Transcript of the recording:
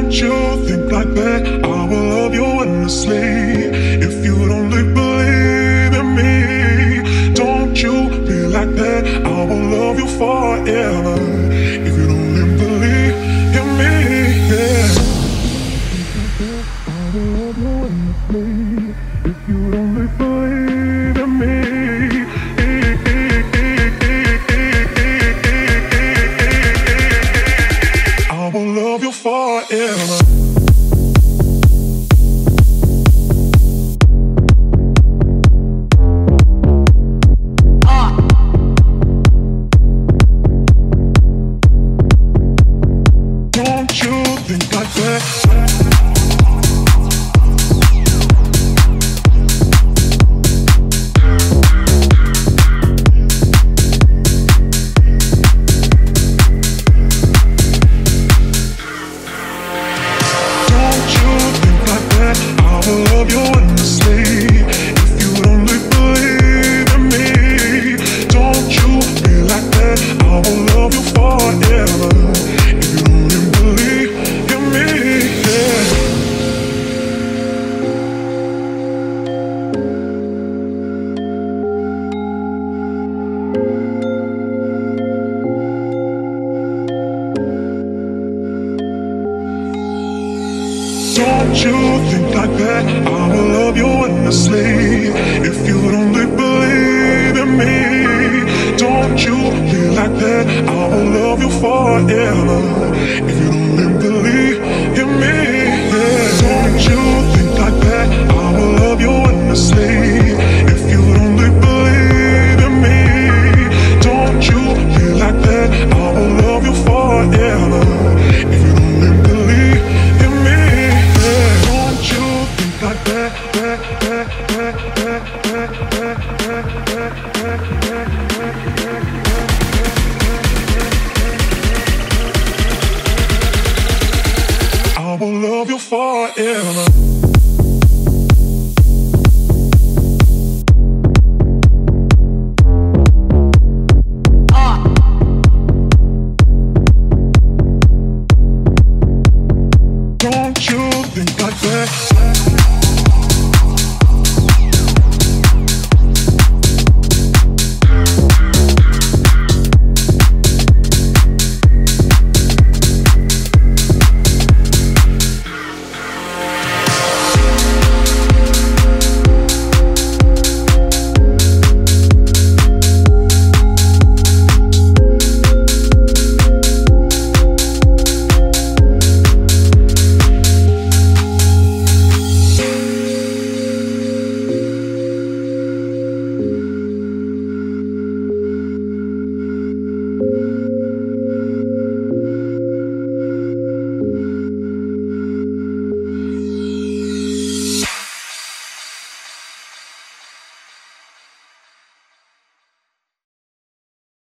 you think like that, I will love you endlessly. If you don't believe in me, don't you be like that, I will love you forever. If you don't believe in me, yeah. I will love you endlessly. If you don't believe in me, I will love you forever. Don't you think like that? Love you endlessly. If you don't believe in me, don't you be like that, I will love you forever. If you don't believe in me, yeah. Don't you think like that, I will love you endlessly. If you don't believe in me, don't you be like that, I will love you forever. If you don't believe in me, yeah. Don't you think like that, I will love you endlessly. If you don't believe in me, don't you be like that, I will love you forever. If you don't believe in me, like that, I will love you forever.